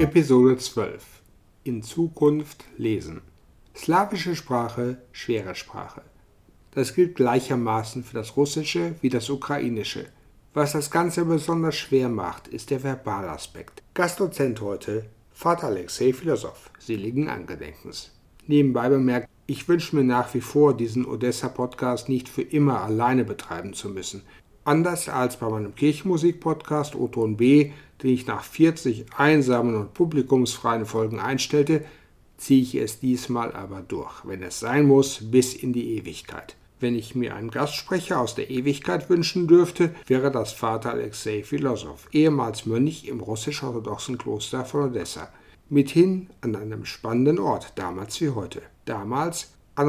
Episode 12. In Zukunft lesen. Slawische Sprache, schwere Sprache. Das gilt gleichermaßen für das Russische wie das Ukrainische. Was das Ganze besonders schwer macht, ist der Verbalaspekt. Gastdozent heute, Vater Alexei, Philosoph, seligen Angedenkens. Nebenbei bemerkt, ich wünsche mir nach wie vor, diesen Odessa-Podcast nicht für immer alleine betreiben zu müssen. Anders als bei meinem Kirchenmusik-Podcast O-Ton B, den ich nach 40 einsamen und publikumsfreien Folgen einstellte, ziehe ich es diesmal aber durch, wenn es sein muss, bis in die Ewigkeit. Wenn ich mir einen Gastsprecher aus der Ewigkeit wünschen dürfte, wäre das Vater Alexei Philosoph, ehemals Mönch im russisch-orthodoxen Kloster von Odessa. Mithin an einem spannenden Ort, damals wie heute. Damals, anno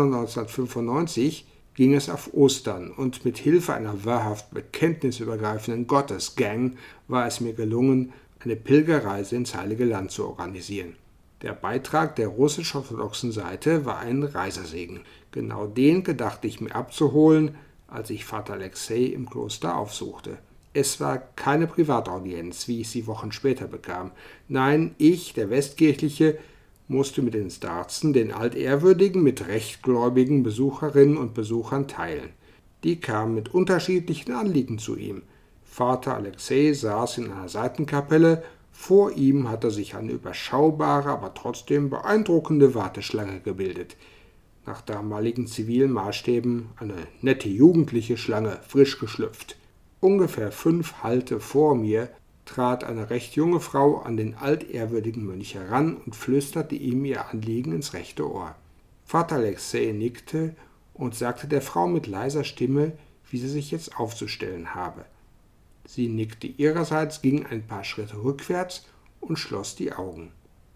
1995, ging es auf Ostern und mit Hilfe einer wahrhaft bekenntnisübergreifenden Gottesgang war es mir gelungen, eine Pilgerreise ins Heilige Land zu organisieren. Der Beitrag der russisch-orthodoxen Seite war ein Reisesegen. Genau den gedachte ich mir abzuholen, als ich Vater Alexei im Kloster aufsuchte. Es war keine Privataudienz, wie ich sie Wochen später bekam. Nein, ich, der Westkirchliche, musste mit den Starzen den altehrwürdigen mit rechtgläubigen Besucherinnen und Besuchern teilen. Die kamen mit unterschiedlichen Anliegen zu ihm. Vater Alexei saß in einer Seitenkapelle, vor ihm hatte sich eine überschaubare, aber trotzdem beeindruckende Warteschlange gebildet. Nach damaligen zivilen Maßstäben eine nette jugendliche Schlange, frisch geschlüpft. Ungefähr 5 Halte vor mir trat eine recht junge Frau an den altehrwürdigen Mönch heran und flüsterte ihm ihr Anliegen ins rechte Ohr. Vater Alexei nickte und sagte der Frau mit leiser Stimme, wie sie sich jetzt aufzustellen habe. Sie nickte ihrerseits, ging ein paar Schritte rückwärts und schloss die Augen.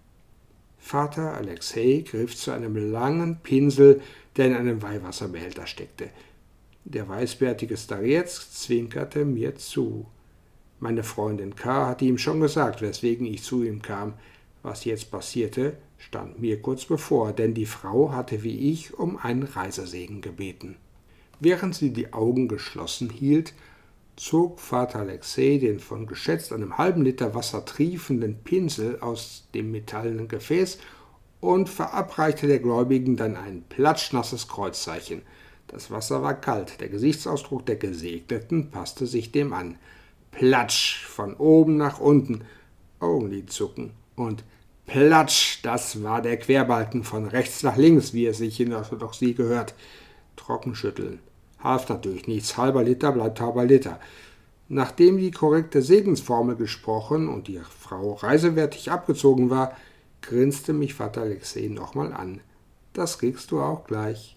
Vater Alexei griff zu einem langen Pinsel, der in einem Weihwasserbehälter steckte. Der weißbärtige Starets zwinkerte mir zu. Meine Freundin K. hatte ihm schon gesagt, weswegen ich zu ihm kam. Was jetzt passierte, stand mir kurz bevor, denn die Frau hatte wie ich um einen Reisesegen gebeten. Während sie die Augen geschlossen hielt, zog Vater Alexei den von geschätzt einem halben Liter Wasser triefenden Pinsel aus dem metallenen Gefäß und verabreichte der Gläubigen dann ein platschnasses Kreuzzeichen. Das Wasser war kalt, der Gesichtsausdruck der Gesegneten passte sich dem an. Platsch, von oben nach unten, Augenlidzucken und Platsch, das war der Querbalken von rechts nach links, wie es sich in der Orthodoxie gehört. Trockenschütteln. Half natürlich nichts, halber Liter bleibt halber Liter. Nachdem die korrekte Segensformel gesprochen und die Frau reisewertig abgezogen war, grinste mich Vater Alexei nochmal an. Das kriegst du auch gleich.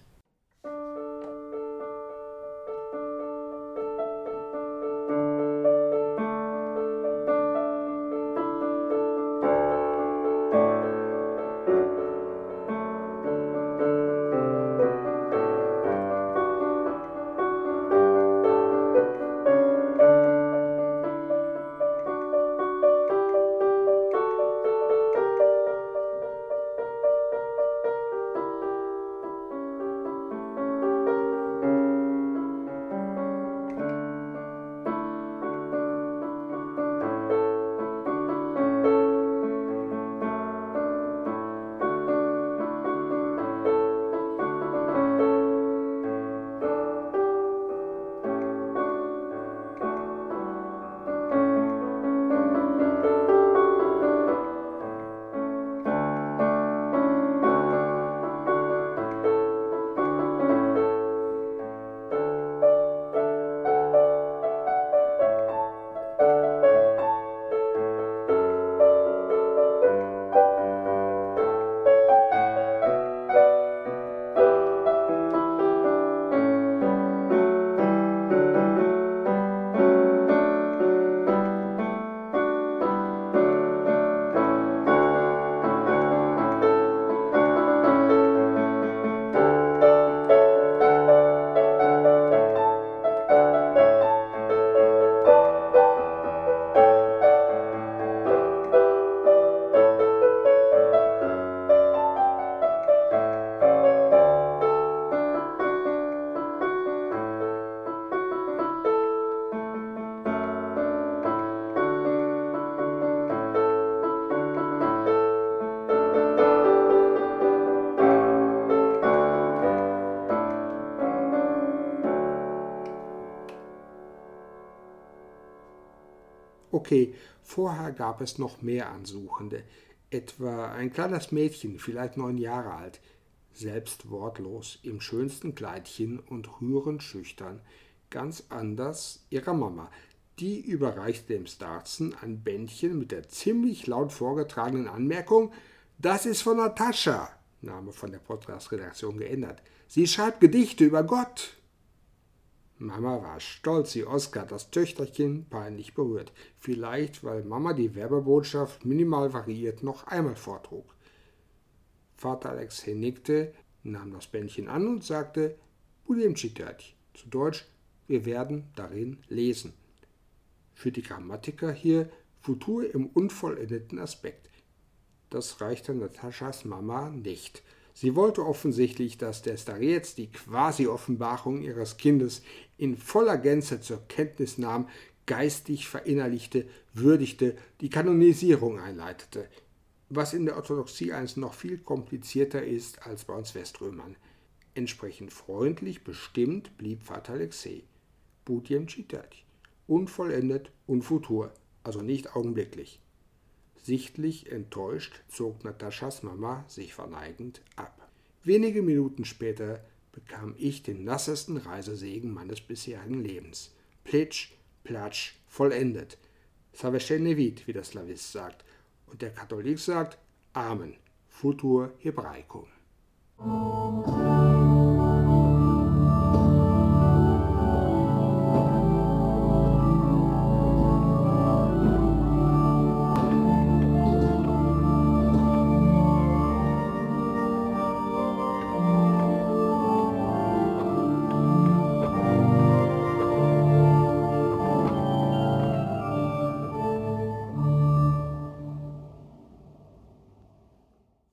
Okay, vorher gab es noch mehr Ansuchende. Etwa ein kleines Mädchen, vielleicht 9 Jahre alt, selbst wortlos, im schönsten Kleidchen und rührend schüchtern, ganz anders ihrer Mama. Die überreichte dem Starzen ein Bändchen mit der ziemlich laut vorgetragenen Anmerkung: Das ist von Natascha, Name von der Podcast-Redaktion geändert. Sie schreibt Gedichte über Gott. Mama war stolz wie Oskar, das Töchterchen peinlich berührt. Vielleicht, weil Mama die Werbebotschaft minimal variiert noch einmal vortrug. Vater Alexei nickte, nahm das Bändchen an und sagte: Budem czytać, zu Deutsch, wir werden darin lesen. Für die Grammatiker hier Futur im unvollendeten Aspekt. Das reichte Nataschas Mama nicht. Sie wollte offensichtlich, dass der Starets die Quasi-Offenbarung ihres Kindes in voller Gänze zur Kenntnis nahm, geistig verinnerlichte, würdigte, die Kanonisierung einleitete, was in der Orthodoxie eins noch viel komplizierter ist als bei uns Weströmern. Entsprechend freundlich bestimmt blieb Vater Alexei. Budem czytać, unvollendet und futur, also nicht augenblicklich. Sichtlich enttäuscht zog Nataschas Mama sich verneigend ab. Wenige Minuten später bekam ich den nassesten Reisesegen meines bisherigen Lebens. Plitsch, platsch, vollendet. Saverschenevit, wie der Slawist sagt. Und der Katholik sagt Amen. Futur Hebraicum.